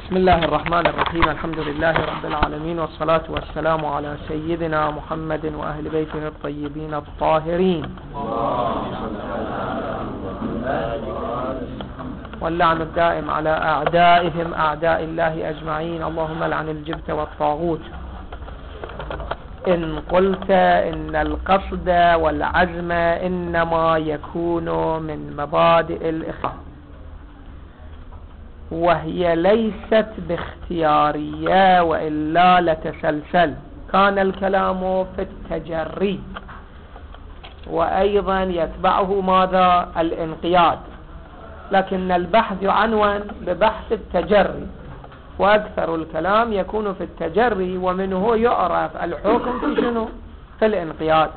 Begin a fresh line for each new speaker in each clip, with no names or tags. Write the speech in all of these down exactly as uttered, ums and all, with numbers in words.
بسم الله الرحمن الرحيم. الحمد لله رب العالمين، والصلاة والسلام على سيدنا محمد وأهل بيته الطيبين الطاهرين، واللعن الدائم على أعدائهم أعداء الله أجمعين. اللهم لعن الجبت والطاغوت. إن قلت إن القصد والعزم إنما يكون من مبادئ الإخلاص، وهي ليست باختيارية وإلا لتسلسل، كان الكلام في التجري، وأيضا يتبعه ماذا؟ الانقياد، لكن البحث يعنون ببحث التجري، وأكثر الكلام يكون في التجري، ومنه يعرف الحكم في شنو؟ في الانقياد.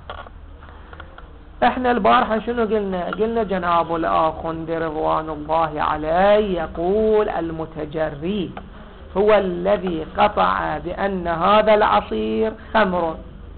احنا البارحة شنو قلنا؟ قلنا جناب الآخوند رضوان الله عليه يقول المتجري هو الذي قطع بأن هذا العصير خمر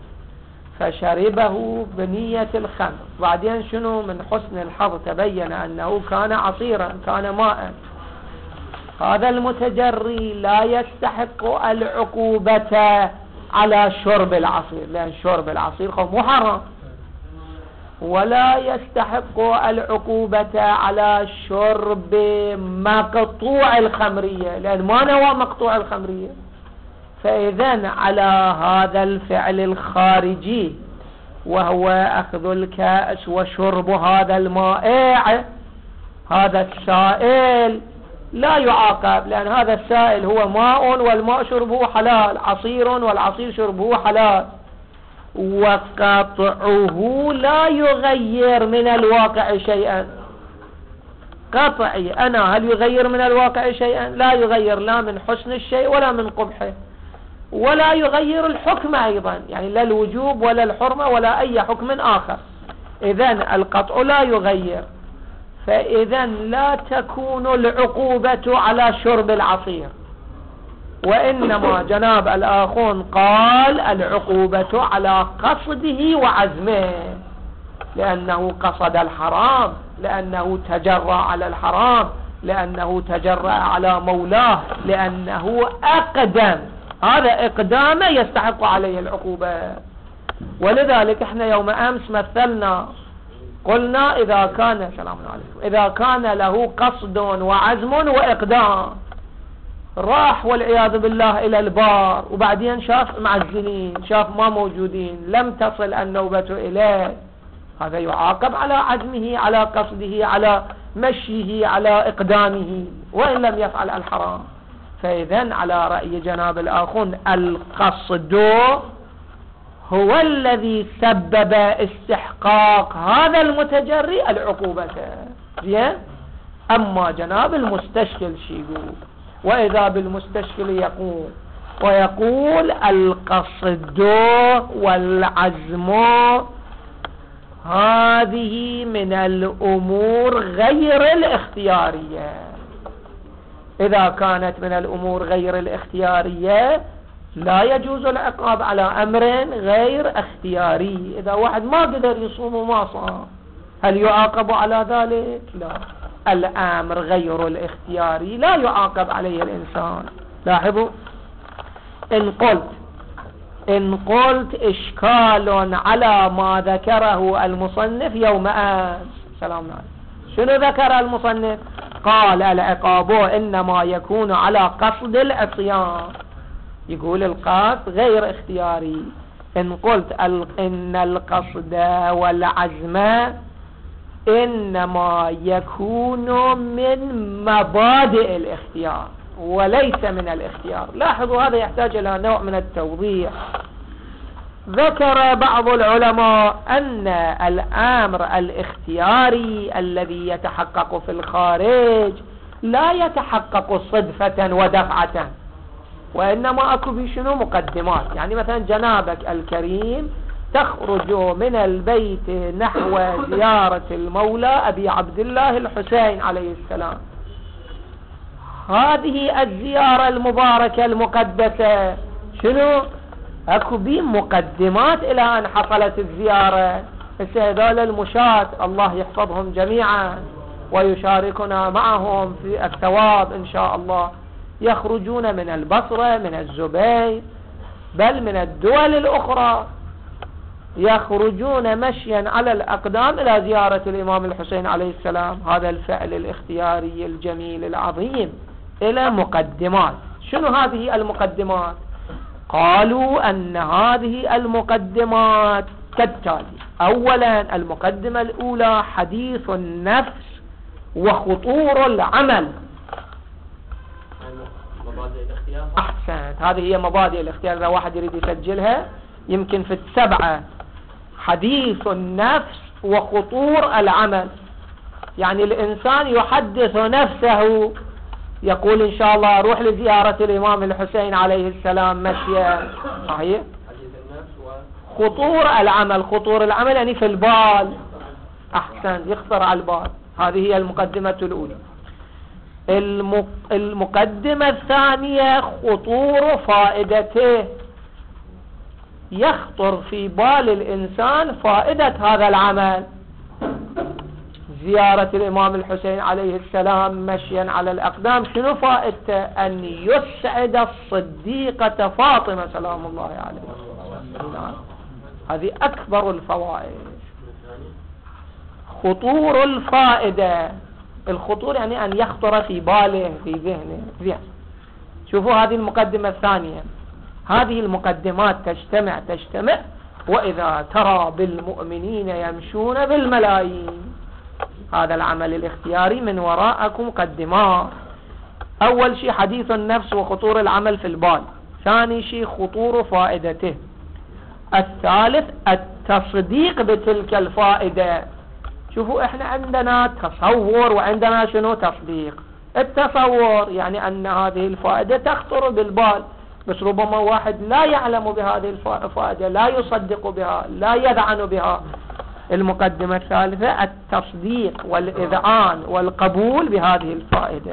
فشربه بنية الخمر، بعدين شنو؟ من حسن الحظ تبين أنه كان عصيرا، كان ماء. هذا المتجري لا يستحق العقوبة على شرب العصير، لأن شرب العصير محرم، ولا يستحق العقوبة على شرب مقطوع الخمرية، لأن ما نوى مقطوع الخمرية. فإذن على هذا الفعل الخارجي وهو أخذ الكأس وشرب هذا المائع، هذا السائل لا يعاقب، لأن هذا السائل هو ماء، والماء شربه حلال، عصير والعصير شربه حلال، وقطعه لا يغير من الواقع شيئا. قطعي أنا هل يغير من الواقع شيئا؟ لا يغير، لا من حسن الشيء ولا من قبحه، ولا يغير الحكم أيضا، يعني لا الوجوب ولا الحرمة ولا أي حكم آخر. إذن القطع لا يغير، فإذن لا تكون العقوبة على شرب العصير، وإنما جناب الآخون قال العقوبة على قصده وعزمه، لأنه قصد الحرام، لأنه تجرى على الحرام، لأنه تجرى على مولاه، لأنه أقدم، هذا إقدامه يستحق عليه العقوبة. ولذلك احنا يوم أمس مثلنا قلنا إذا كان سلام عليكم إذا كان له قصد وعزم وإقدام، راح والعياذ بالله إلى البار، وبعدين شاف معزلين، شاف ما موجودين، لم تصل النوبة إليه، هذا يعاقب على عزمه، على قصده، على مشيه، على إقدامه، وإن لم يفعل الحرام. فإذن على رأي جناب الآخون القصد هو الذي سبب استحقاق هذا المتجري العقوبة. زين؟ أما جناب المستشكل شي يقول؟ وإذا بالمستشكل يقول ويقول القصد والعزم هذه من الأمور غير الاختيارية. إذا كانت من الأمور غير الاختيارية لا يجوز العقاب على أمر غير اختياري. إذا واحد ما قدر يصوم وما صام هل يعاقب على ذلك؟ لا، الأمر غير الاختياري لا يعاقب عليه الإنسان. لاحظوا، إن قلت إن قلت إشكال على ما ذكره المصنف يوم أمس، سلام عليكم، شنو ذكر المصنف؟ قال العقاب إنما يكون على قصد العصيان، يقول القصد غير اختياري. إن قلت إن القصد والعزم إنما يكون من مبادئ الاختيار وليس من الاختيار. لاحظوا، هذا يحتاج إلى نوع من التوضيح. ذكر بعض العلماء أن الأمر الاختياري الذي يتحقق في الخارج لا يتحقق صدفة ودفعة، وإنما أكو في شنو؟ مقدمات. يعني مثلا جنابك الكريم تخرج من البيت نحو زيارة المولى أبي عبد الله الحسين عليه السلام، هذه الزيارة المباركة المقدسة شنو؟ أكو بي مقدمات إلى أن حصلت الزيارة. هذول المشاة الله يحفظهم جميعا ويشاركنا معهم في الثواب إن شاء الله. يخرجون من البصرة، من الزبير، بل من الدول الأخرى، يخرجون مشيا على الأقدام إلى زيارة الإمام الحسين عليه السلام. هذا الفعل الاختياري الجميل العظيم إلى مقدمات. شنو هذه المقدمات؟ قالوا أن هذه المقدمات كالتالي: أولا، المقدمة الأولى حديث النفس وخطور العمل. أحسنت، هذه هي مبادئ الاختيار. إذا واحد يريد يسجلها يمكن في السبعة: حديث النفس وخطور العمل. يعني الإنسان يحدث نفسه، يقول إن شاء الله أروح لزيارة الإمام الحسين عليه السلام مشيا، صحيح؟ خطور العمل، خطور العمل يعني في البال. أحسن، يخطر على البال. هذه هي المقدمة الأولى. المقدمة الثانية خطور فائدته، يخطر في بال الإنسان فائدة هذا العمل. زيارة الإمام الحسين عليه السلام مشيا على الأقدام، شنو فائدته؟ أن يسعد الصديقة فاطمة سلام الله عليها. هذه أكبر الفوائد. خطور الفائدة، الخطور يعني أن يخطر في باله، في ذهنه. زين، شوفوا هذه المقدمة الثانية. هذه المقدمات تجتمع تجتمع وإذا ترى بالمؤمنين يمشون بالملايين. هذا العمل الاختياري من وراءكم مقدمات. أول شيء حديث النفس وخطور العمل في البال. ثاني شيء خطور فائدته. الثالث التصديق بتلك الفائدة. شوفوا احنا عندنا تصور وعندنا شنو؟ تصديق. التصور يعني أن هذه الفائدة تخطر بالبال، بس ربما واحد لا يعلم بهذه الفائدة، لا يصدق بها، لا يذعن بها. المقدمة الثالثة التصديق والإذعان والقبول بهذه الفائدة.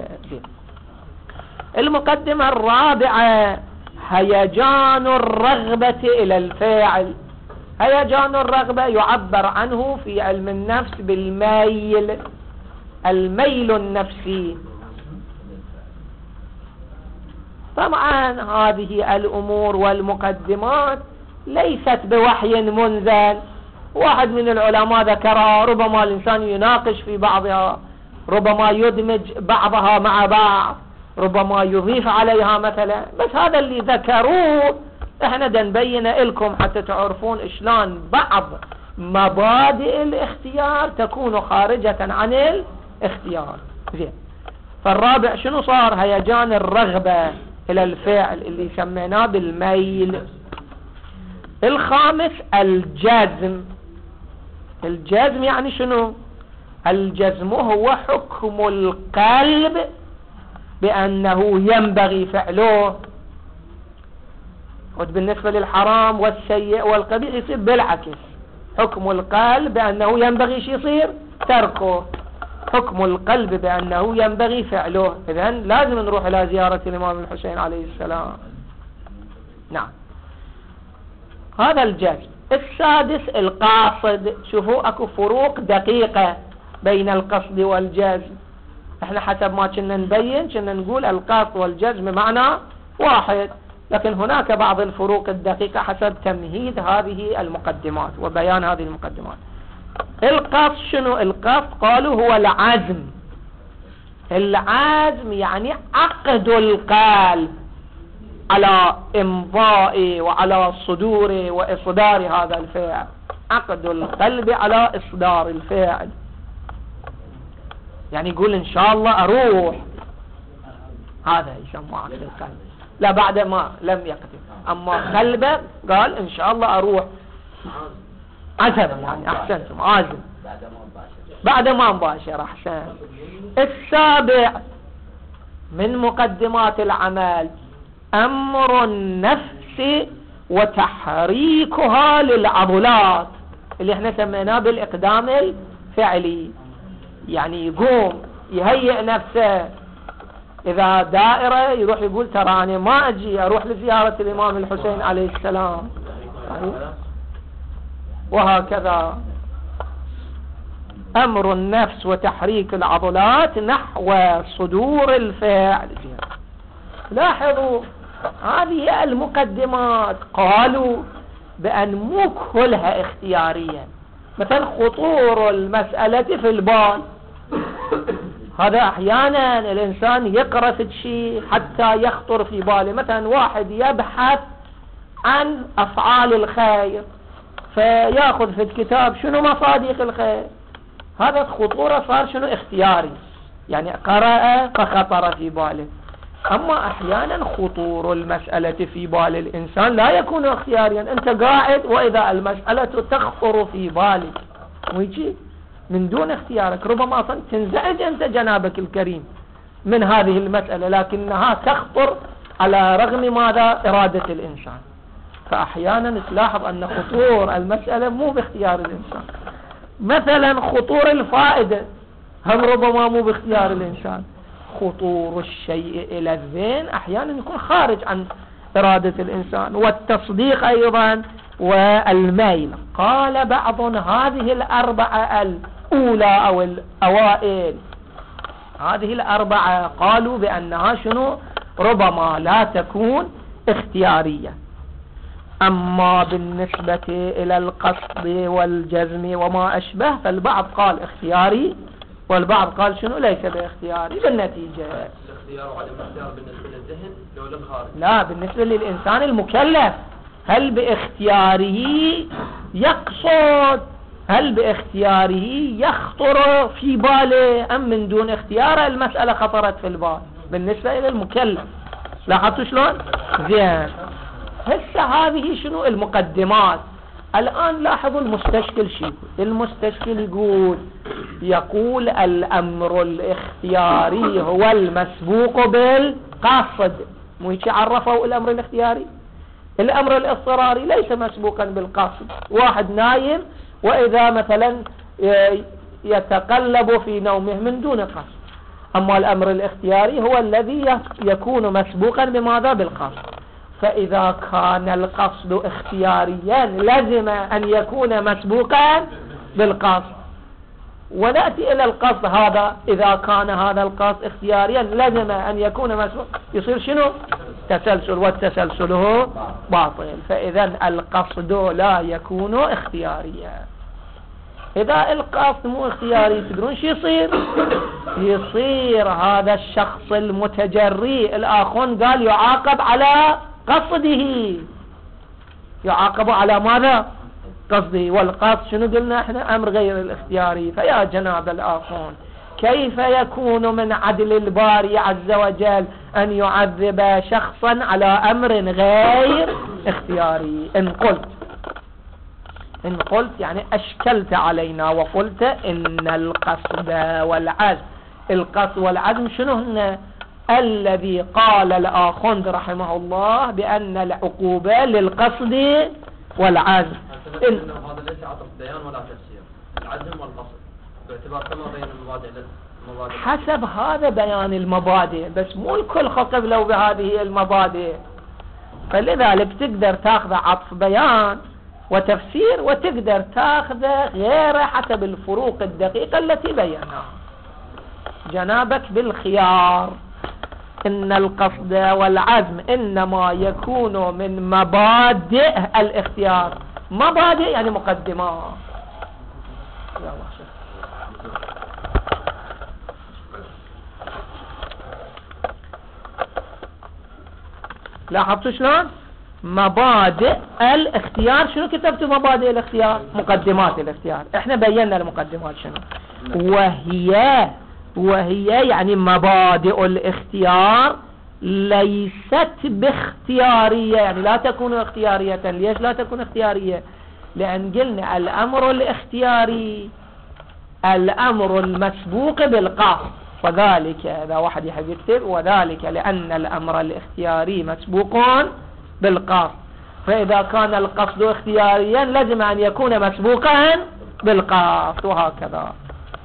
المقدمة الرابعة هيجان الرغبة إلى الفاعل. هيجان الرغبة يعبر عنه في علم النفس بالميل، الميل النفسي. طبعا هذه الأمور والمقدمات ليست بوحي منزل. واحد من العلماء ذكرها، ربما الإنسان يناقش في بعضها، ربما يدمج بعضها مع بعض، ربما يضيف عليها مثلا. بس هذا اللي ذكروه احنا نبين لكم حتى تعرفون اشلون بعض مبادئ الاختيار تكون خارجة عن الاختيار. زين، فالرابع شنو صار؟ هيجان الرغبة الى الفعل اللي سميناه بالميل. الخامس الجزم. الجزم يعني شنو؟ الجزم هو حكم القلب بأنه ينبغي فعله. وبالنسبة للحرام والسيء والقبيح يصير بالعكس، حكم القلب بأنه ينبغي شي يصير تركه، حكم القلب بأنه ينبغي فعله. إذن لازم نروح إلى زيارة الإمام الحسين عليه السلام. نعم، هذا الجزم. السادس القاصد. شوفوا اكو فروق دقيقة بين القصد والجزم. احنا حسب ما كنا نبين كنا نقول القصد والجزم معنى واحد، لكن هناك بعض الفروق الدقيقة حسب تمهيد هذه المقدمات وبيان هذه المقدمات. القصد شنو؟ القصد قالوا هو العزم. العزم يعني عقد القلب على إمضاء وعلى صدور وإصدار هذا الفعل. عقد القلب على إصدار الفعل، يعني يقول إن شاء الله أروح، هذا يسمى عقد القلب. لا بعد ما لم يقدم، أما قلبه قال إن شاء الله أروح، عزم يعني. أحسنتم، عازم بعد ما مباشر. أحسن. السابع من مقدمات العمل أمر النفس وتحريكها للعضلات، اللي احنا سميناه بالإقدام الفعلي. يعني يقوم يهيئ نفسه، إذا دائرة يروح يقول ترى أنا ما أجي أروح لزيارة الإمام الحسين عليه السلام، وهكذا. أمر النفس وتحريك العضلات نحو صدور الفعل. لاحظوا هذه المقدمات قالوا بأن مو كلها اختيارية. مثلا خطور المسألة في البال، هذا أحيانا الإنسان يقرأ في شيء حتى يخطر في باله. مثلا واحد يبحث عن أفعال الخير فيأخذ في الكتاب شنو مصادق الخير، هذا خطورة صار شنو اختياري، يعني قرأ فخطر في باله. أما أحيانا خطور المسألة في بال الإنسان لا يكون اختياريا، أنت قاعد وإذا المسألة تخطر في بالك ويجي من دون اختيارك، ربما أصلا تنزعج أنت جنابك الكريم من هذه المسألة، لكنها تخطر على رغم ماذا إرادة الإنسان. فأحيانا تلاحظ أن خطور المسألة مو باختيار الإنسان. مثلا خطور الفائدة هم ربما مو باختيار الإنسان. خطور الشيء إلى الذهن أحيانا يكون خارج عن إرادة الإنسان. والتصديق أيضا والميل. قال بعض هذه الأربعة الأولى أو الأوائل، هذه الأربعة قالوا بأنها شنو ربما لا تكون اختيارية. أما بالنسبة إلى القصد والجزم وما أشبه فالبعض قال اختياري والبعض قال شنو ليس باختياري. بالنتيجة
الاختيار وعدم الاختيار بالنسبة للذهن لو للخارج،
لا، بالنسبة للإنسان المكلف هل باختياره يقصد، هل باختياره يخطر في باله أم من دون اختياره المسألة خطرت في البال. بالنسبة إلى المكلف لاحظتوا شلون؟ زين. هسه هذه شنو المقدمات. الآن لاحظوا المستشكل شيء. المستشكل يقول يقول الأمر الاختياري هو المسبوق بالقصد. مو هيك عرفوا الأمر الاختياري؟ الأمر الاضطراري ليس مسبوقا بالقصد. واحد نايم وإذا مثلا يتقلب في نومه من دون قصد. أما الأمر الاختياري هو الذي يكون مسبوقا بماذا؟ بالقصد. فإذا كان القصد اختياريا لازم أن يكون مسبوقا بالقصد. ونأتي إلى القصد هذا، إذا كان هذا القصد اختياريا لازم أن يكون مسبوق، يصير شنو؟ تسلسل، والتسلسل هو باطل. فإذا القصد لا يكون اختياريا. إذا القصد مو اختياري تدرون شو يصير؟ يصير هذا الشخص المتجري الآخون قال يعاقب على قصده، يعاقب على ماذا؟ قصده. والقصد شنو قلنا احنا؟ أمر غير الاختياري. فيا جناب الآخون كيف يكون من عدل الباري عز وجل أن يعذب شخصا على أمر غير اختياري؟ إن قلت إن قلت يعني أشكلت علينا وقلت إن القصد والعزم، القصد والعزم شنو هن؟ الذي قال الآخوند رحمه الله بأن العقوبة للقصد والعزم.
إن هذا ليس عطف بيان ولا تفسير، العزم والقصد باعتبار كما بين المبادئ المبادئ
حسب هذا بيان المبادئ، بس مو الكل قبلوا بهذه المبادئ. فلذلك تقدر تاخذ عطف بيان وتفسير وتقدر تاخذ غيره حسب الفروق الدقيقة التي بيناها. جنابك بالخيار. إن القصد والعزم إنما يكون من مبادئ الاختيار. مبادئ يعني مقدمات. يا الله شيخ. لاحظتوا شلون؟ مبادئ الاختيار. شنو كتبتوا مبادئ الاختيار؟ مقدمات الاختيار. احنا بينا المقدمات شنو. وهي وهي يعني مبادئ الاختيار ليست باختيارية، يعني لا تكون اختيارية. ليش لا تكون اختيارية؟ لأن قلنا الأمر الاختياري الأمر المسبوق بالقصد، وذلك إذا واحد يحب يكتب وذلك لأن الأمر الاختياري مسبوق بالقصد. فإذا كان القصد اختياريا لازم أن يكون مسبوقا بالقصد، وهكذا.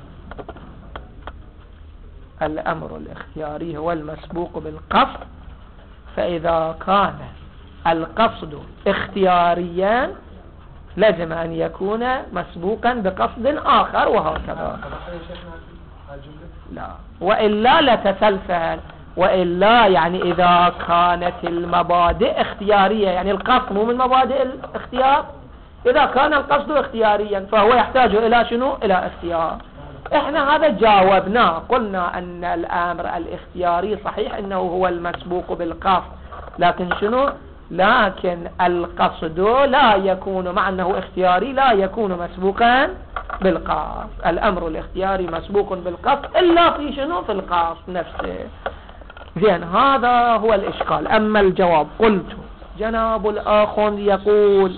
الأمر الاختياري هو المسبوق بالقصد، فإذا كان القصد اختياريا لازم أن يكون مسبوقا بقصد آخر، وهكذا. لا، وإلا لتسلسل. وإلا يعني إذا كانت المبادئ اختيارية، يعني القصد مو من مبادئ الاختيار، إذا كان القصد اختياريا فهو يحتاج إلى شنو؟ إلى اختيار. احنا هذا جاوبناه، قلنا أن الأمر الاختياري صحيح أنه هو المسبوق بالقصد، لكن شنو؟ لكن القصد لا يكون، مع أنه اختياري لا يكون مسبوقا بالقصد. الأمر الاختياري مسبوق بالقصد إلا في شنو؟ في القصد نفسه. زين، هذا هو الإشكال. أما الجواب، قلت جناب الآخر يقول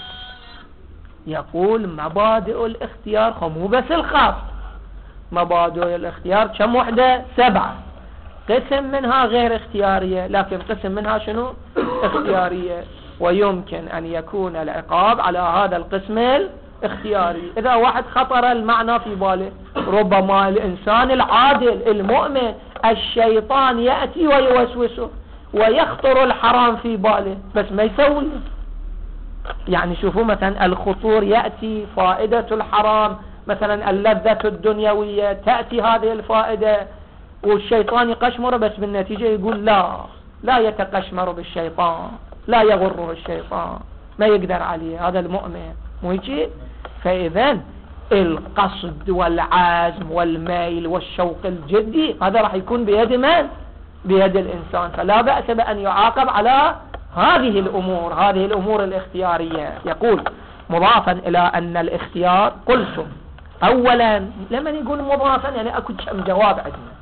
يقول مبادئ الاختيار مو بس القصد، مبادئ الاختيار كم وحدة؟ سبعة. قسم منها غير اختيارية، لكن قسم منها شنو؟ اختيارية. ويمكن أن يكون العقاب على هذا القسم الاختياري. إذا واحد خطر المعنى في باله، ربما الإنسان العادل المؤمن الشيطان يأتي ويوسوسه ويخطر الحرام في باله بس ما يسوي. يعني شوفوا مثلا الخطور يأتي، فائدة الحرام مثلا اللذة الدنيوية، تأتي هذه الفائدة والشيطان يقشمر، بس بالنتيجة يقول لا لا يتقشمر بالشيطان، لا يغره الشيطان، ما يقدر عليه هذا المؤمن، مو يجي. فإذا القصد والعزم والميل والشوق الجدي هذا راح يكون بيد من؟ بيد الإنسان. فلا بأس بأن يعاقب على هذه الأمور، هذه الأمور الاختيارية. يقول مضافا إلى أن الاختيار، قلت أولا لما يقول مضافا يعني أكو كم جواب عندنا،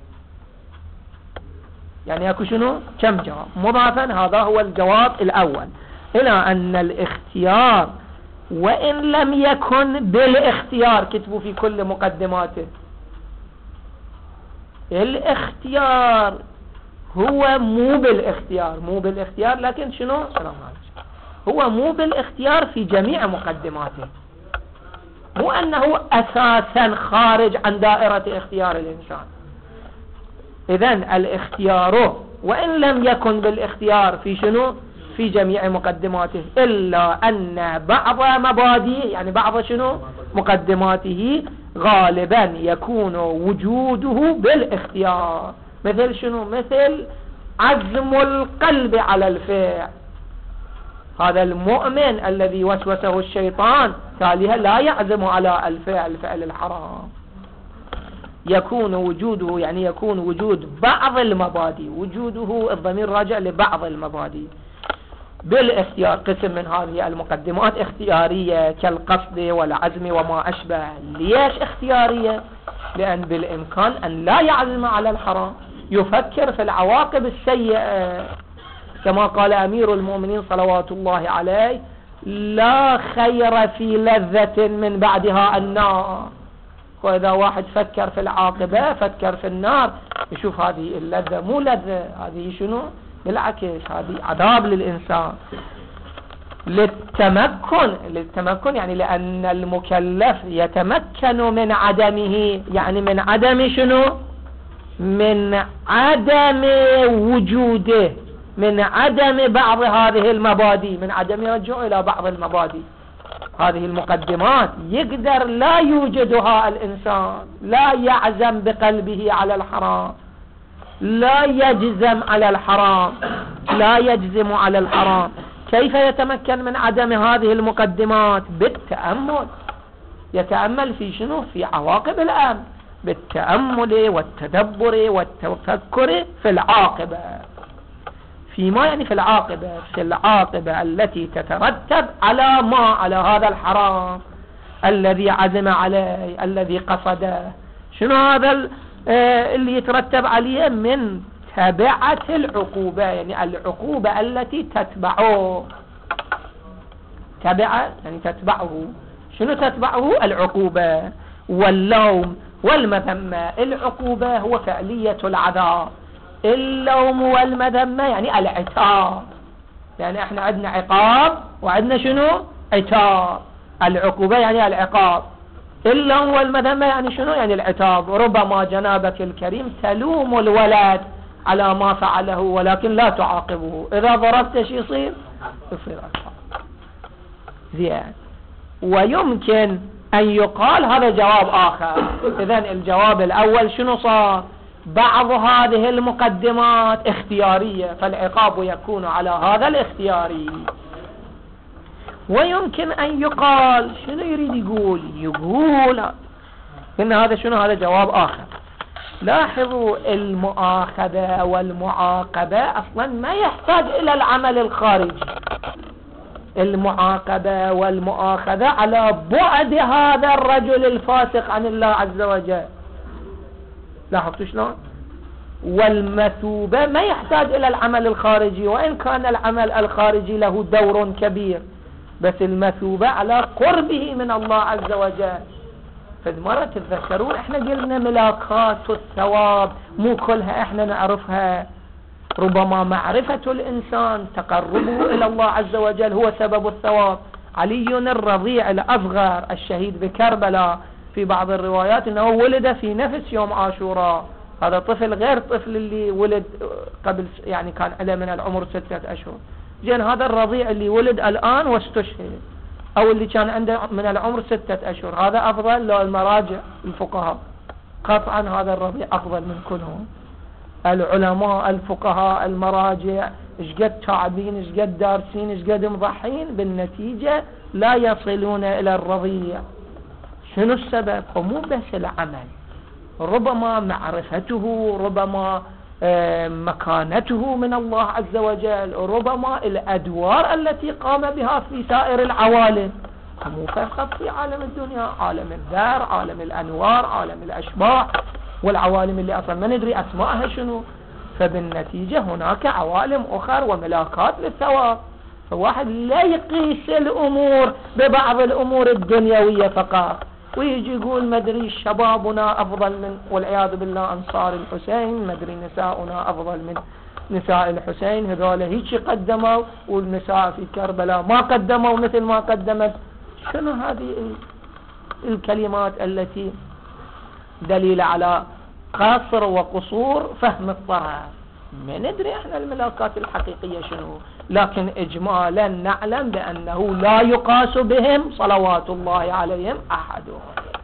يعني أكو شنو؟ كم جواب. مضافا هذا هو الجواب الأول، إلى أن الاختيار وإن لم يكن بالاختيار، كتبوا في كل مقدماته الاختيار هو مو بالاختيار، مو بالاختيار لكن شنو؟ سلام عليكم، هو مو بالاختيار في جميع مقدماته، مو أنه أساسا خارج عن دائرة اختيار الإنسان. إذن الاختيار وإن لم يكن بالاختيار في شنو؟ في جميع مقدماته، إلا أن بعض مبادئ يعني بعض شنو؟ مقدماته غالبا يكون وجوده بالاختيار. مثل شنو؟ مثل عزم القلب على الفعل. هذا المؤمن الذي وسوسه الشيطان تاليها لا يعزم على الفعل، فعل الحرام. يكون وجوده يعني يكون وجود بعض المبادئ، وجوده الضمير راجع لبعض المبادئ بالاختيار. قسم من هذه المقدمات اختيارية كالقصد والعزم وما أشبه. ليش اختيارية؟ لأن بالإمكان أن لا يعزم على الحرام، يفكر في العواقب السيئة، كما قال أمير المؤمنين صلوات الله عليه: لا خير في لذة من بعدها النار. وإذا واحد فكر في العاقبة، فكر في النار، يشوف هذه اللذة مو لذة، هذه شنو؟ بالعكس هذه عذاب للإنسان. للتمكن، للتمكن يعني لأن المكلف يتمكن من عدمه، يعني من عدم شنو؟ من عدم وجوده، من عدم بعض هذه المبادئ، من عدم يرجع إلى بعض المبادئ. هذه المقدمات يقدر لا يوجدها الإنسان، لا يعزم بقلبه على الحرام، لا يجزم على الحرام، لا يجزم على الحرام. كيف يتمكن من عدم هذه المقدمات؟ بالتأمل. يتأمل في شنو؟ في عواقب الأمر، بالتأمل والتدبر والتفكر في العاقبة. فيما يعني في العاقبة، في العاقبة التي تترتب على ما؟ على هذا الحرام الذي عزم عليه، الذي قصده. شنو هذا اللي يترتب عليه؟ من تبعة العقوبة، يعني العقوبة التي تتبعه. تبعة يعني تتبعه. شنو تتبعه؟ العقوبة واللوم والمذمة. العقوبة هو فعلية العذاب، اللوم والمذمة يعني العتاب، يعني احنا عندنا عقاب وعندنا شنو؟ عتاب. العقوبة يعني العقاب، اللوم والمذمة يعني شنو؟ يعني العتاب. ربما جنابك الكريم تلوم الولد على ما فعله ولكن لا تعاقبه، إذا ضربت شي يصير؟ يصير عقاب. زين. ويمكن أن يقال هذا جواب آخر. إذن الجواب الأول شنو صار؟ بعض هذه المقدمات اختيارية، فالعقاب يكون على هذا الاختياري. ويمكن أن يقال، شنو يريد يقول؟ يقول إن هذا شنو؟ هذا جواب آخر. لاحظوا المؤاخذة والمعاقبة أصلا ما يحتاج إلى العمل الخارجي. المعاقبة والمؤاخذة على بعد هذا الرجل الفاسق عن الله عز وجل. لاحظتوا شلون؟ والمثوبة ما يحتاج إلى العمل الخارجي، وإن كان العمل الخارجي له دور كبير، بس المثوبة على قربه من الله عز وجل. فالمرة تتذكرون احنا قلنا ملاكات الثواب مو كلها احنا نعرفها. ربما معرفة الإنسان تقربه إلى الله عز وجل هو سبب الثواب. علي الرضيع الأصغر الشهيد بكربلاء في بعض الروايات أنه ولد في نفس يوم عاشوراء. هذا طفل غير طفل اللي ولد قبل، يعني كان عليه من العمر ستة أشهر. جن هذا الرضيع اللي ولد الآن واستشهد، أو اللي كان عنده من العمر ستة أشهر، هذا أفضل لو المراجع الفقهاء. قطعا هذا الرضيع أفضل من كلهم. العلماء الفقهاء المراجع اشقد تعبين، اشقد دارسين، اشقد مضحين، بالنتيجة لا يصلون إلى الرضيع. شنو السبب؟ مو بس العمل، ربما معرفته، ربما مكانته من الله عز وجل، ربما الأدوار التي قام بها في سائر العوالم. مو فقط في عالم الدنيا، عالم الذر، عالم الأنوار، عالم الأشباح، والعوالم اللي أصلا ما ندري أسمائها شنو. فبالنتيجة هناك عوالم أخرى وملاكات للثواب. فواحد لا يقيس الأمور ببعض الأمور الدنيوية فقط، ويجي يقول مدري شبابنا أفضل من، والعياذ بالله، أنصار الحسين، مدري نساؤنا أفضل من نساء الحسين، هذول هيك قدموا والنساء في كربلاء ما قدموا مثل ما قدمت. شنو هذه الكلمات التي دليل على قصر وقصور فهم الطرف؟ ما ندري احنا الملاكات الحقيقية شنو، لكن اجمالا نعلم بأنه لا يقاس بهم صلوات الله عليهم أحدهم،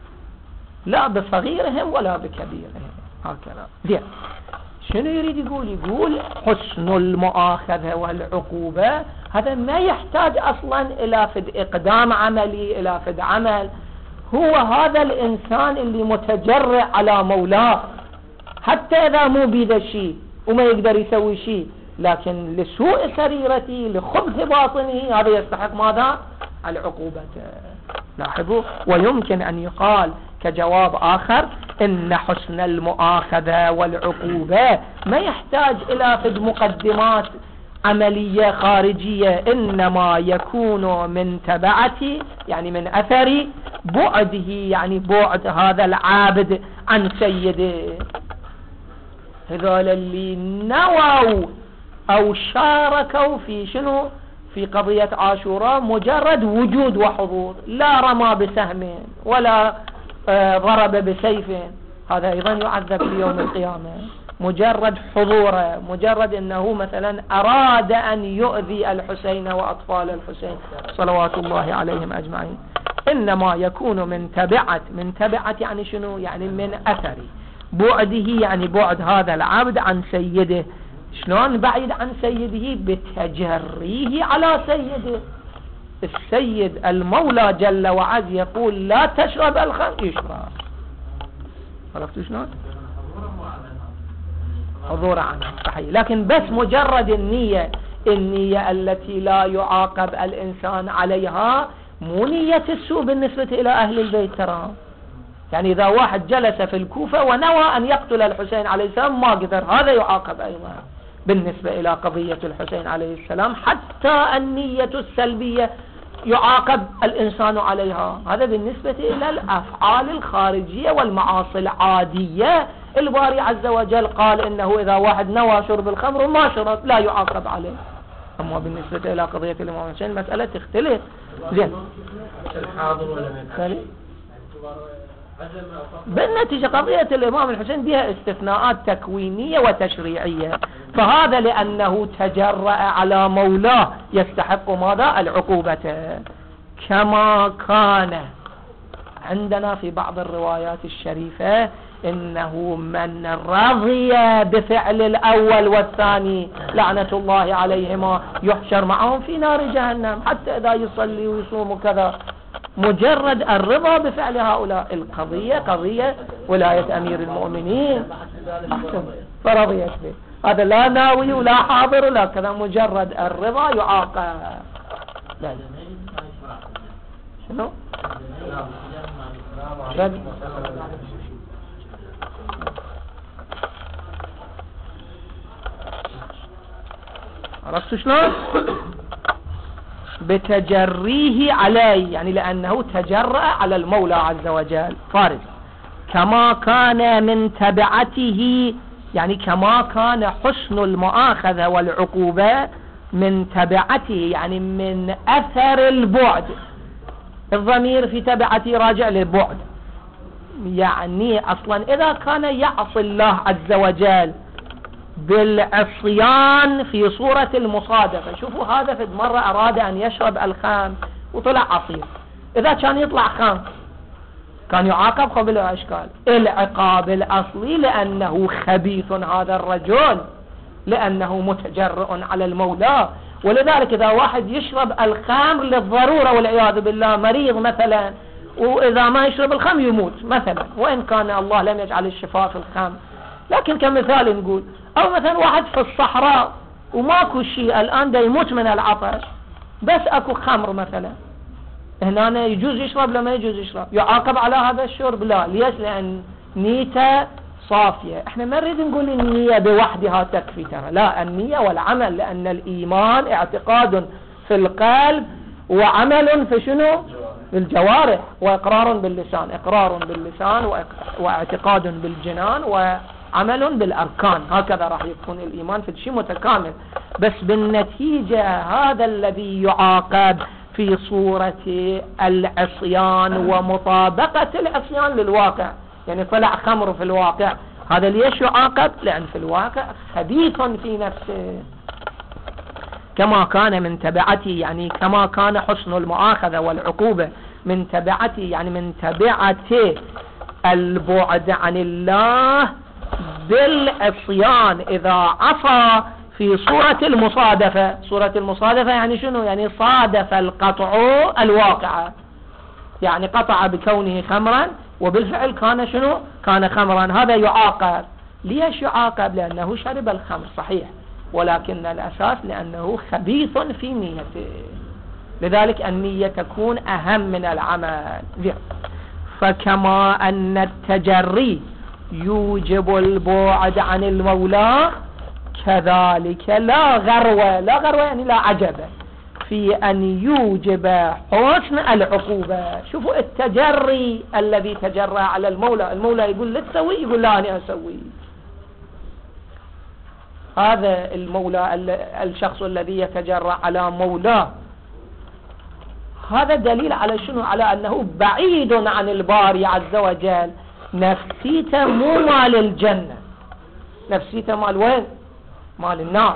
لا بصغيرهم ولا بكبيرهم. هكذا. زين، شنو يريد يقول؟ يقول حسن المؤاخذة والعقوبة هذا ما يحتاج أصلا إلى فد إقدام عملي، إلى فد عمل. هو هذا الإنسان اللي متجرع على مولاه، حتى إذا مو بيده شيء وما يقدر يسوي شيء، لكن لسوء سريرته، لخبث باطنه، هذا يستحق ماذا؟ العقوبة. لاحظوا. ويمكن أن يقال كجواب آخر إن حسن المؤاخذة والعقوبة ما يحتاج إلى فد مقدمات عملية خارجية، إنما يكون من تبعة، يعني من أثر بعده، يعني بعد هذا العابد عن سيده. هذول اللي نووا أو شاركوا في شنو؟ في قضية عاشوراء، مجرد وجود وحضور، لا رمى بسهم ولا آه ضرب بسيف، هذا أيضا يعذب في يوم القيامة. مجرد حضوره، مجرد أنه مثلا أراد أن يؤذي الحسين وأطفال الحسين صلوات الله عليهم أجمعين. إنما يكون من تبعة، من تبعة يعني شنو؟ يعني من أثر بعده، يعني بعد هذا العبد عن سيده. شلون بعيد عن سيده؟ بتجريه على سيده. السيد المولى جل وعز يقول لا تشرب الخمر، يشرب. عرفتوا شلون؟ حضور عنه صحيح، لكن بس مجرد النية، النية التي لا يعاقب الإنسان عليها، مو نية السوء بالنسبة إلى أهل البيت. ترى يعني إذا واحد جلس في الكوفة ونوى أن يقتل الحسين عليه السلام ما قدر، هذا يعاقب أيضا بالنسبة إلى قضية الحسين عليه السلام. حتى النية السلبية يعاقب الإنسان عليها. هذا بالنسبة إلى الأفعال الخارجية والمعاصي العادية. الباري عز وجل قال إنه إذا واحد نوى شرب الخمر وما شرب لا يعاقب عليه. أما بالنسبة إلى قضية الإمام الحسين مسألة تختلف. زين، بالنتيجة قضية الإمام الحسين بها استثناءات تكوينية وتشريعية. فهذا لأنه تجرأ على مولاه يستحق ماذا؟ العقوبة، كما كان عندنا في بعض الروايات الشريفة إنه من رضي بفعل الأول والثاني لعنة الله عليهما يحشر معهم في نار جهنم، حتى إذا يصلي ويصوم وكذا. مجرد الرضا بفعل هؤلاء. القضية قضية ولاية أمير المؤمنين فرضيت به، هذا لا ناوي ولا حاضر ولا كذا، مجرد الرضا يعاقب. لا شنو؟ عرفتوا شلون؟ بتجريه عليه، يعني لأنه تجرأ على المولى عز وجل. فارس كما كان من تبعته، يعني كما كان حسن المؤاخذة والعقوبة من تبعته، يعني من أثر البعد. الضمير في تبعته راجع للبعد، يعني أصلا إذا كان يعصي الله عز وجل بالعصيان في صورة المصادفة. شوفوا هذا في مرة أراد أن يشرب الخام وطلع عصير، إذا كان يطلع خام كان يعاقب قبل الأشكال. العقاب الأصلي لأنه خبيث هذا الرجل، لأنه متجرئ على المولى. ولذلك إذا واحد يشرب الخمر للضرورة والعياذ بالله، مريض مثلا، وإذا ما يشرب الخمر يموت مثلا، وإن كان الله لم يجعل الشفاء في الخمر، لكن كمثال نقول. أو مثلا واحد في الصحراء وماكو شيء الآن دا يموت من العطش، بس أكو خمر مثلا، هنا يجوز يشرب لما يجوز يشرب، يعاقب على هذا الشرب؟ لا. ليش؟ لأن نيته صافية. احنا ما نريد نقول النية بوحدها تكفي، ترى لا، النية والعمل، لأن الإيمان اعتقاد في القلب وعمل في شنو؟ بالجوارح، وإقرار باللسان. إقرار باللسان واعتقاد بالجنان وعمل بالأركان، هكذا راح يكون الإيمان في شيء متكامل. بس بالنتيجة هذا الذي يعاقب في صورة العصيان ومطابقة العصيان للواقع، يعني طلع خمر في الواقع، هذا ليش يعاقب؟ لأن في الواقع خبيث في نفسه. كما كان من تبعته، يعني كما كان حسن المؤاخذة والعقوبة من تبعته، يعني من تبعته البعد عن الله بالعصيان إذا عصى في صورة المصادفة. صورة المصادفة يعني شنو؟ يعني صادف القطع الواقعة، يعني قطع بكونه خمرا وبالفعل كان شنو؟ كان خمرا. هذا يعاقب. ليش يعاقب؟ لأنه شرب الخمر صحيح، ولكن الأساس لأنه خبيث في نيته، لذلك النية تكون أهم من العمل. فكما أن التجري يوجب البعد عن المولى، كذلك لا غروة. لا غروة يعني لا عجب في أن يوجب حسن العقوبة. شوفوا التجري الذي تجرى على المولى، المولى يقول لا تسوي، يقول لا أنا أسوي. هذا المولى، الشخص الذي يتجرى على مولاه، هذا دليل على شنو؟ على أنه بعيد عن الباري عز وجل. نفسيته مو مال الجنة، نفسيته مال وين؟ مال النار.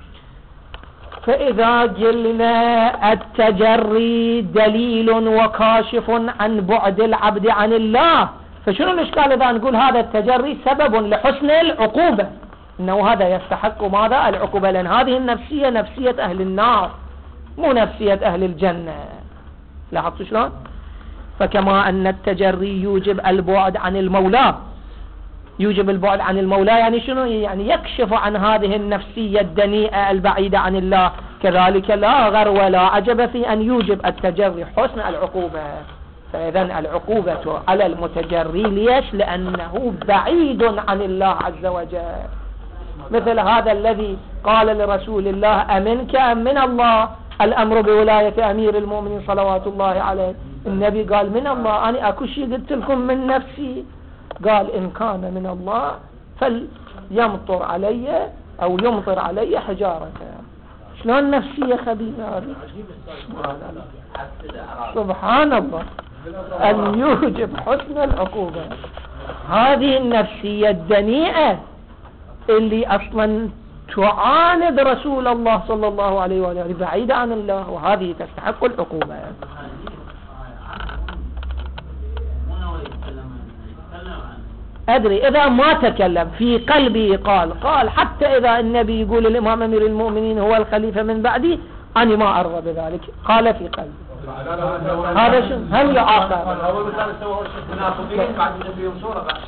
فإذا قلنا التجري دليل وكاشف عن بعد العبد عن الله، فشنو الإشكال إذا نقول هذا التجري سبب لحسن العقوبة؟ إنه هذا يستحق ماذا؟ العقوبة، لأن هذه النفسية نفسية أهل النار مو نفسية أهل الجنة. لاحظتوا شلون؟ فكما أن التجري يوجب البعد عن المولى، يوجب البعد عن المولى يعني شنو؟ يعني يكشف عن هذه النفسية الدنيئة البعيدة عن الله. كذلك لا غر ولا عجب في أن يوجب التجري حسن العقوبة. فإذا العقوبة على المتجري ليش؟ لأنه بعيد عن الله عز وجل. مثل هذا الذي قال لرسول الله أمنك أم من الله؟ الأمر بولاية أمير المؤمنين صلوات الله عليه. النبي قال من الله، أنا أكو شيء قلت لكم من نفسي؟ قال إن كان من الله فليمطر علي أو يمطر علي حجارة. شلون نفسية خبيثة هذه؟ سبحان الله، أن يوجب حسن العقوبة. هذه النفسية الدنيئة اللي أصلا تعاند رسول الله صلى الله عليه وآله بعيدة عن الله، وهذه تستحق العقوبة. أدري إذا ما تكلم في قلبه قال قال حتى إذا النبي يقول الإمام أمير المؤمنين هو الخليفة من بعدي أنا ما أرضى بذلك، قال في قلبي هذا شو هل يعاقب؟
أول مثال سووا المنافقين بعد النبي صورة بعد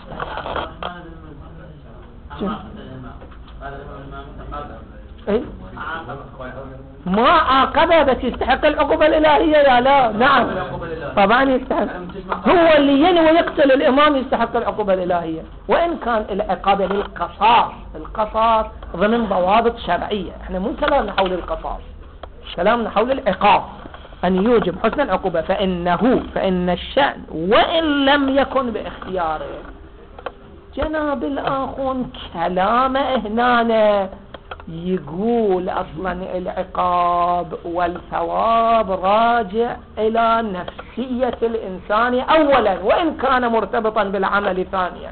إيه؟ ما عاقبه بس يستحق العقوبة الإلهية يا لا نعم طبعا يستحق، هو اللي ينوي يقتل الإمام يستحق العقوبة الإلهية، وإن كان العقاب للقصاص، القصاص ضمن ضوابط شرعية، احنا مو كلامنا حول القصاص، كلامنا حول العقاب أن يوجب حسن العقوبة. فإنه فإن الشأن وإن لم يكن باختياره. جناب الآخون كلامه هنا يقول أصلا العقاب والثواب راجع إلى نفسية الإنسان أولا وإن كان مرتبطا بالعمل ثانيا.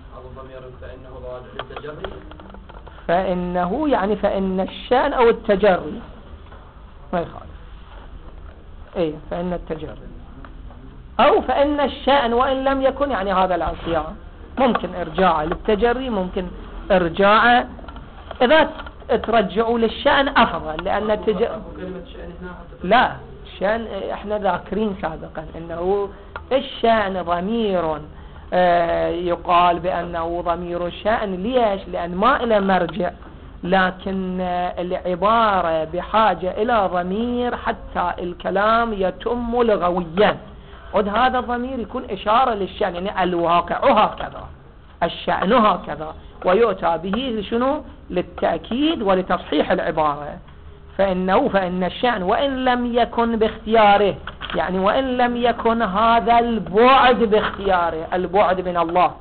فإنه يعني فإن الشأن أو التجري ما يخالف، ايه فإن التجري أو فإن الشأن وإن لم يكن يعني هذا العصيان ممكن إرجاعه للتجري، ممكن إرجاعه إذا ترجعوا للشأن أفضل، لأن التجري لا الشأن احنا ذاكرين سابقا انه الشأن ضمير اه يقال بأنه ضمير الشأن. ليش؟ لأن ما إلى مرجع، لكن العبارة بحاجة إلى ضمير حتى الكلام يتم لغويا، قد هذا الضمير يكون إشارة للشأن، يعني الواقع هكذا الشأن هكذا، ويؤتى به لشنو؟ للتأكيد ولتصحيح العبارة. فإنه فإن الشأن وإن لم يكن باختياره، يعني وإن لم يكن هذا البعد باختياره، البعد من الله،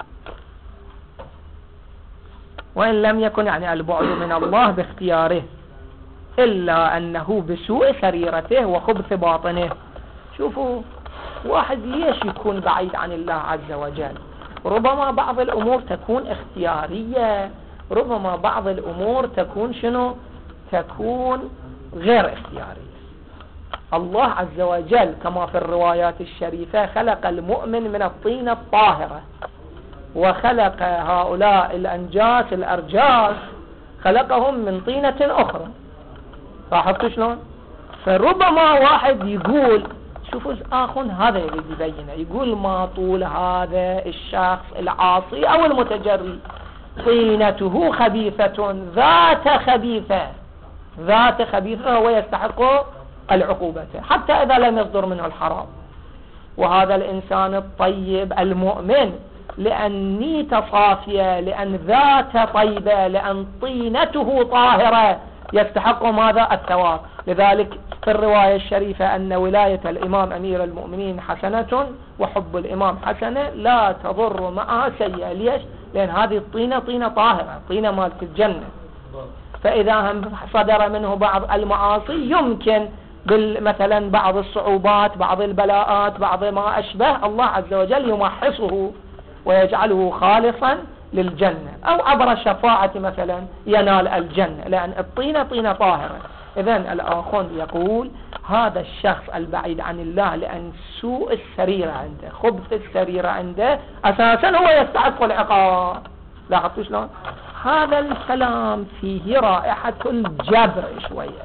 وإن لم يكن يعني البعد من الله باختياره، إلا أنه بسوء سريرته وخبث باطنه. شوفوا واحد ليش يكون بعيد عن الله عز وجل؟ ربما بعض الأمور تكون اختيارية، ربما بعض الأمور تكون شنو؟ تكون غير اختيارية. الله عز وجل كما في الروايات الشريفة خلق المؤمن من الطين الطاهرة، وخلق هؤلاء الأنجاس الأرجاس خلقهم من طينة أخرى. لاحظتوا شلون؟ فربما واحد يقول شوفوا آخون هذا يريد يبينه، يقول ما طول هذا الشخص العاصي أو المتجري طينته خبيثة ذات خبيثة ذات خبيثة هو يستحق العقوبة حتى إذا لم يصدر منه الحرام. وهذا الإنسان الطيب المؤمن لأن نيته صافية، لأن ذاته طيبة، لأن طينته طاهرة يستحق ماذا؟ الثواب. لذلك في الرواية الشريفة أن ولاية الإمام أمير المؤمنين حسنة وحب الإمام حسنة لا تضر معها سيئة. ليش؟ لأن هذه الطينة طينة طاهرة، طينة مالت الجنة. فإذا هم صدر منه بعض المعاصي يمكن مثلا بعض الصعوبات، بعض البلاءات، بعض ما أشبه، الله عز وجل يمحصه ويجعله خالصا للجنة، أو عبر الشفاعة مثلا ينال الجنة، لأن الطينة طينة طاهرة. إذن الآخون يقول هذا الشخص البعيد عن الله لأن سوء السريرة عنده، خبث السريرة عنده، أساسا هو يستحق العقاب. لاحظتوا شلون؟ هذا الكلام فيه رائحة الجبر شوية.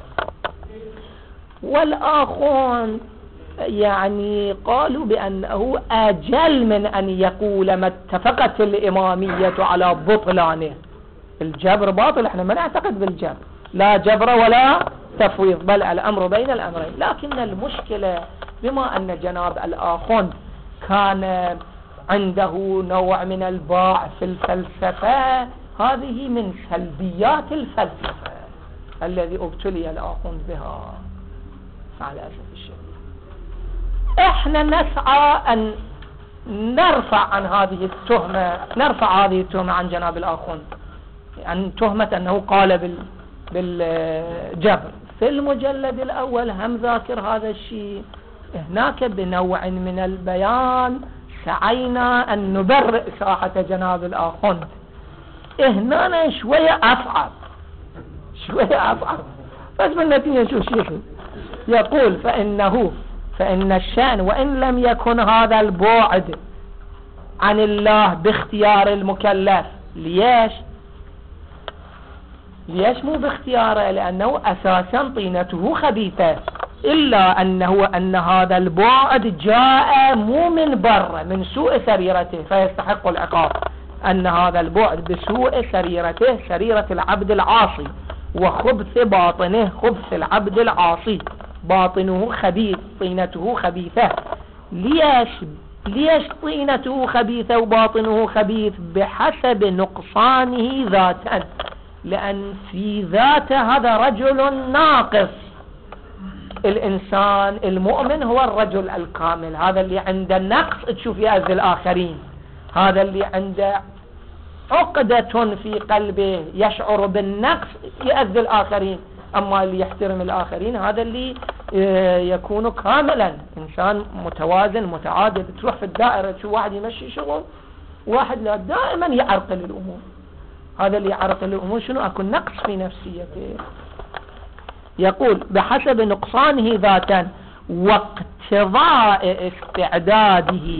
والآخون يعني قالوا بأنه أجل من أن يقول ما اتفقت الإمامية على بطلانه. الجبر باطل، احنا ما نعتقد بالجبر، لا جبر ولا تفويض، بل الأمر بين الأمرين. لكن المشكلة بما أن جناب الآخون كان عنده نوع من الباع في الفلسفة، هذه من سلبيات الفلسفة الذي ابتلي الآخون بها على أسف الشديد. احنا نسعى أن نرفع عن هذه التهمة، نرفع هذه التهمة عن جناب الآخون، عن تهمة أنه قال بال بالجبر. في المجلد الأول هم ذاكر هذا الشيء، هناك بنوع من البيان سعينا أن نبرئ ساحة جناب الآخون. هنا شوية أصعب شوية أصعب بس بالنتيجة شو شيخ يقول فإنه فإن الشأن وإن لم يكن هذا البعد عن الله باختيار المكلف. ليش؟ ليش مو باختياره؟ لأنه أساسا طينته خبيثة، إلا أنه أن هذا البعد جاء مو من بر، من سوء سريرته، فيستحق العقاب. أن هذا البعد بسوء سريرته، سريرة العبد العاصي، وخبث باطنه، خبث العبد العاصي، باطنه خبيث، طينته خبيثة. ليش؟ ليش طينته خبيثة وباطنه خبيث؟ بحسب نقصانه ذاتا، لأن في ذاته هذا رجل ناقص. الإنسان المؤمن هو الرجل الكامل، هذا اللي عنده نقص تشوف يأذي الآخرين، هذا اللي عنده عقدة في قلبه يشعر بالنقص يأذي الآخرين. أما اللي يحترم الآخرين هذا اللي يكون كاملا، إنسان متوازن متعادل. تروح في الدائرة تشوف واحد يمشي شغل، واحد لا، دائما يعرقل الأمور. هذا اللي يعرقل الأمور شنو؟ أكون نقص في نفسيته. يقول بحسب نقصانه ذاتا واقتضاء استعداده،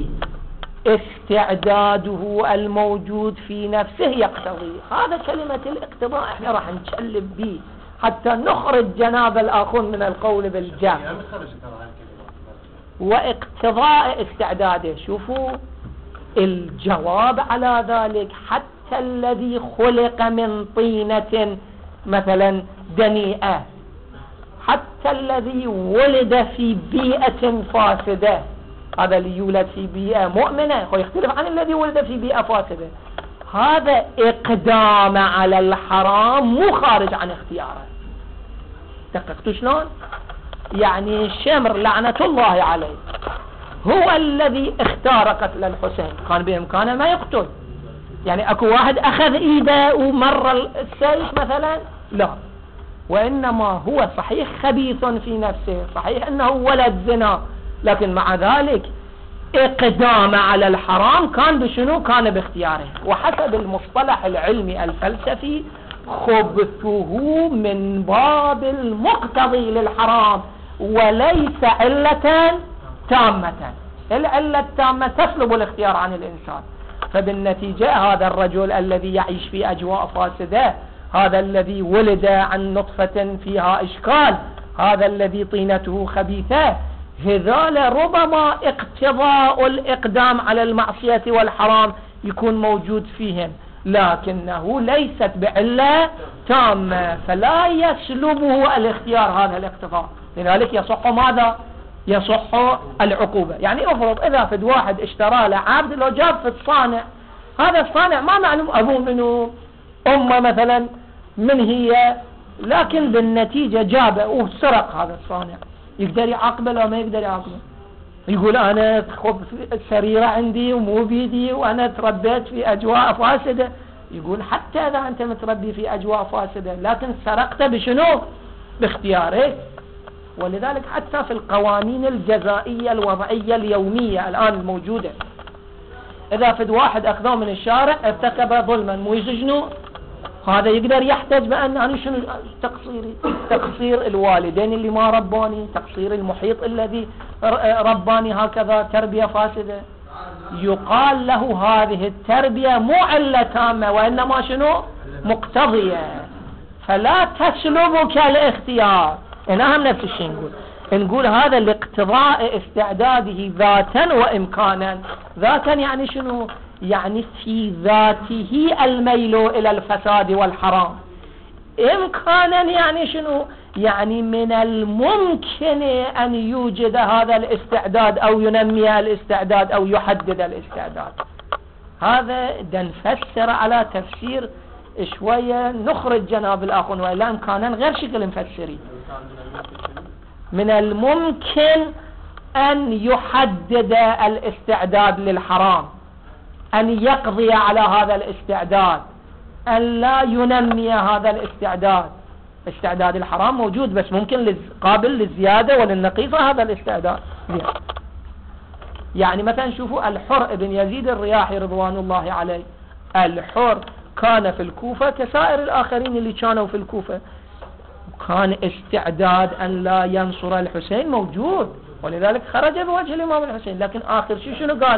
استعداده الموجود في نفسه يقتضي. هذا كلمة الاقتضاء احنا راح نتكلم به حتى نخرج جناب الآخون من القول بالجمع. واقتضاء استعداده، شوفوا الجواب على ذلك. حتى الذي خلق من طينة مثلا دنيئة، حتى الذي ولد في بيئة فاسدة، هذا اللي يولد في بيئة مؤمنة ويختلف عن الذي ولد في بيئة فاسدة. هذا إقدام على الحرام مو خارج عن اختياره. دققتوا شلون؟ يعني شمر لعنة الله عليه هو الذي اختار قتل الحسين، كان بإمكانه ما يقتل. يعني اكو واحد اخذ ايده ومر السيف مثلا، لا، وانما هو صحيح خبيث في نفسه، صحيح انه ولد زنا، لكن مع ذلك اقدام على الحرام كان بشنو؟ كان باختياره. وحسب المصطلح العلمي الفلسفي خبثه من باب المقتضي للحرام وليس علة تامة. العلة التامة تسلب الاختيار عن الإنسان. فبالنتيجة هذا الرجل الذي يعيش في أجواء فاسدة، هذا الذي ولد عن نطفة فيها إشكال، هذا الذي طينته خبيثة، هذول ربما اقتضاء الإقدام على المعصية والحرام يكون موجود فيهم، لكنه ليست بعلة تامة، فلا يسلبه الاختيار هذا الاقتضاء. لذلك يصح ماذا؟ يصح العقوبة. يعني افرض اذا فد واحد اشترى له عبد، لو جاب في الصانع، هذا الصانع ما معلوم ابوه منه، امه مثلا من هي، لكن بالنتيجة جابه وسرق هذا الصانع، يقدر يعاقبه لو ما يقدر يعاقبه؟ يقول انا خب سريرة عندي ومو بيدي وانا تربيت في اجواء فاسدة. يقول حتى اذا انت متربي في اجواء فاسدة لكن سرقت بشنو؟ باختيارك. ولذلك حتى في القوانين الجزائية الوضعية اليومية الآن الموجودة، إذا فد واحد أخذوه من الشارع ارتكب ظلما مو يسجنوه، هذا يقدر يحتج بأن أنا شنو تقصيري؟ تقصير الوالدين اللي ما رباني، تقصير المحيط الذي رباني هكذا تربية فاسدة. يقال له هذه التربية مو علة تامة وإنما شنو؟ مقتضية، فلا تسلبك الاختيار. هنا هم نفس الشيء نقول نقول هذا لاقتضاء استعداده ذاتا وإمكانا. ذاتا يعني شنو؟ يعني في ذاته الميل إلى الفساد والحرام. إمكانا يعني شنو؟ يعني من الممكن أن يوجد هذا الاستعداد أو ينمي الاستعداد أو يحدد الاستعداد. هذا نفسر على تفسير شوية نخرج جناب الآخون، وإلا إمكانا غير شكل مفسري. من الممكن أن يحدد الاستعداد للحرام، أن يقضي على هذا الاستعداد، أن لا ينمي هذا الاستعداد. استعداد الحرام موجود بس ممكن قابل للزيادة وللنقيصة هذا الاستعداد. يعني مثلا شوفوا الحر ابن يزيد الرياحي رضوان الله عليه، الحر كان في الكوفة كسائر الآخرين اللي كانوا في الكوفة، كان استعداد أن لا ينصر الحسين موجود، ولذلك خرج بوجه الإمام الحسين. لكن آخر شيء شنو قال؟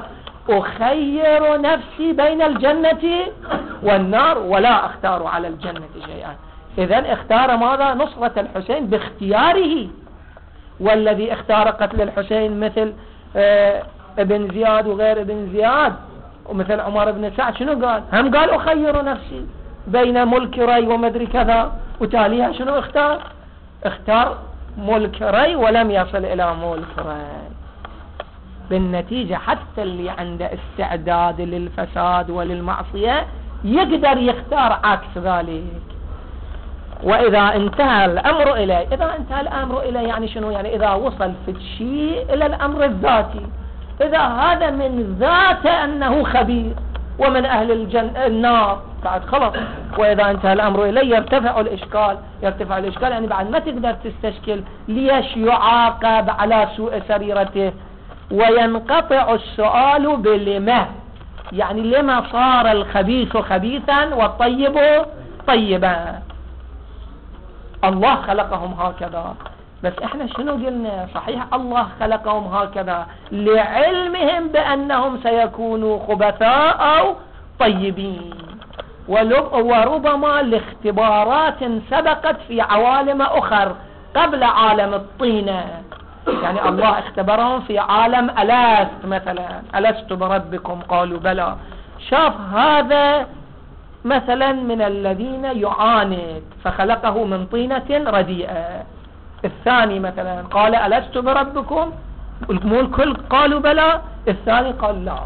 أخير نفسي بين الجنة والنار ولا أختار على الجنة شيئا. إذن اختار ماذا؟ نصرة الحسين باختياره. والذي اختار قتل الحسين مثل اه ابن زياد وغير ابن زياد ومثل عمر بن سعد شنو قال؟ هم قال أخير نفسي بين ملك ري ومدري كذا، وتاليها شنو اختار؟ اختار ملك ري ولم يصل إلى ملك ري. بالنتيجة حتى اللي عنده استعداد للفساد وللمعصية يقدر يختار عكس ذلك. وإذا انتهى الأمر إليه، إذا انتهى الأمر إليه يعني شنو؟ يعني إذا وصل في الشيء إلى الأمر الذاتي، إذا هذا من ذاته أنه خبير ومن أهل الجن... النار بعد خلص. وإذا انتهى الأمر إليه يرتفع الإشكال. يرتفع الإشكال يعني بعد ما تقدر تستشكل ليش يعاقب على سوء سريرته، وينقطع السؤال بلما، يعني لما صار الخبيث خبيثا والطيب طيبا. الله خلقهم هكذا، بس احنا شنو قلنا؟ صحيح الله خلقهم هكذا لعلمهم بأنهم سيكونوا خبثاء أو طيبين، وربما لاختبارات سبقت في عوالم أخر قبل عالم الطينة. يعني الله اختبرهم في عالم ألست مثلا، ألست بربكم قالوا بلى، شاف هذا مثلا من الذين يعاند فخلقه من طينة رديئة. الثاني مثلا قال ألست بربكم، مو الكل قالوا بلى، الثاني قال لا.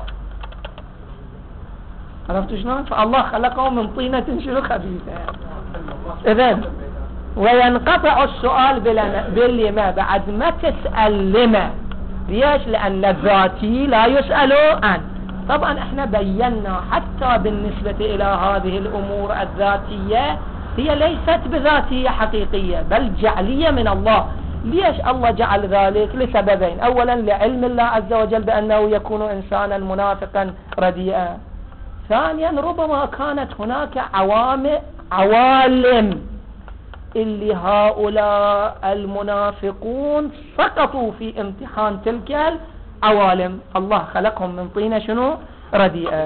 عرفتوا شلون؟ فالله خلقه من طينة شنو خبيثة. إذن وينقطع السؤال باللما، بعد ما تسأل لما. ليش؟ لأن الذاتي لا يسأل عنه. طبعا احنا بينا حتى بالنسبة إلى هذه الأمور الذاتية هي ليست بذاتية حقيقية بل جعلية من الله. ليش الله جعل ذلك؟ لسببين: أولا لعلم الله عز وجل بأنه يكون إنسانا منافقا رديئا. ثانيا ربما كانت هناك عوامل عوالم اللي هؤلاء المنافقون سقطوا في امتحان تلك العوالم. الله خلقهم من طينة شنو؟ رديئة.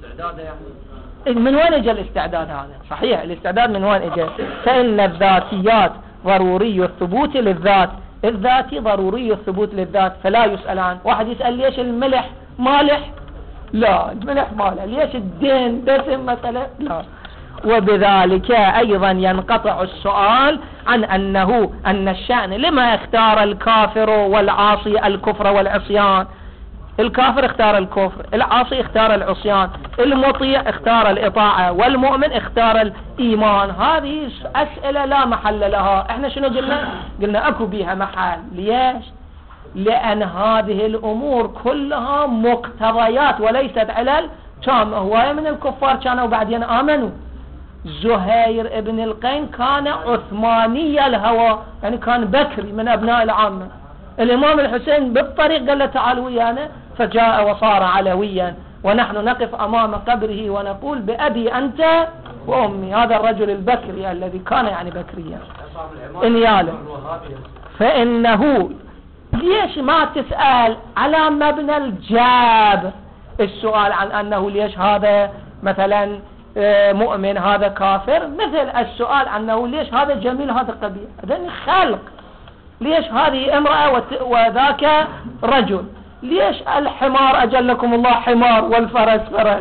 من وين اجى الاستعداد هذا؟ صحيح الاستعداد من وين اجى؟ فإن الذاتيات ضروري الثبوت للذات، الذاتي ضروري الثبوت للذات فلا يسأل عنه. واحد يسأل ليش الملح مالح؟ لا، الملح مالح. ليش الدين دسم مثلا؟ لا. وبذلك أيضا ينقطع السؤال عن أنه أن الشأن لما اختار الكافر والعاصي الكفر والعصيان. الكافر اختار الكفر، العاصي اختار العصيان، المطيع اختار الإطاعة، والمؤمن اختار الإيمان. هذه أسئلة لا محل لها. احنا شنو قلنا؟ قلنا أكو بيها محل. ليش؟ لأن هذه الأمور كلها مقتضيات وليست علل تامة. هواية من الكفار كانوا بعدين آمنوا. زهير ابن القين كان عثماني الهوى، يعني كان بكري من أبناء العامة. الإمام الحسين بالطريق قال له تعال ويانا، فجاء وصار علويا، ونحن نقف أمام قبره ونقول بأبي أنت وأمي. هذا الرجل البكري الذي كان يعني بكريا إنياله. فإنه ليش ما تسأل على مبنى الجاب السؤال عن أنه ليش هذا مثلا مؤمن هذا كافر، مثل السؤال عنه ليش هذا جميل هذا قبيح. هذا خلق. ليش هذه امرأة وذاك رجل؟ ليش الحمار أجلكم الله حمار والفرس فرس؟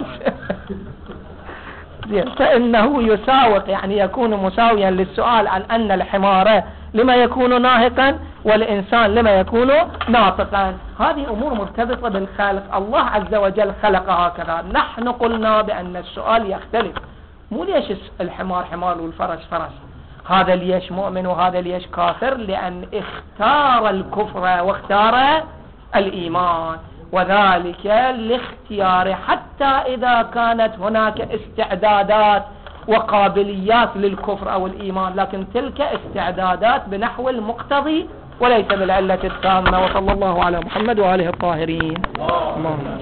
فإنه يساوق، يعني يكون مساويا للسؤال عن أن الحمار لما يكون ناهقا والإنسان لما يكون ناطقا. هذه أمور مرتبطة بالخالق. الله عز وجل خلق هكذا. نحن قلنا بأن السؤال يختلف. مو ليش الحمار حمار والفرس فرس، هذا ليش مؤمن وهذا ليش كافر، لأن اختار الكفر واختار الإيمان، وذلك لاختيار حتى إذا كانت هناك استعدادات وقابليات للكفر أو الإيمان، لكن تلك استعدادات بنحو المقتضي وليس بالعلة التامة. وصلى الله على محمد وآله الطاهرين.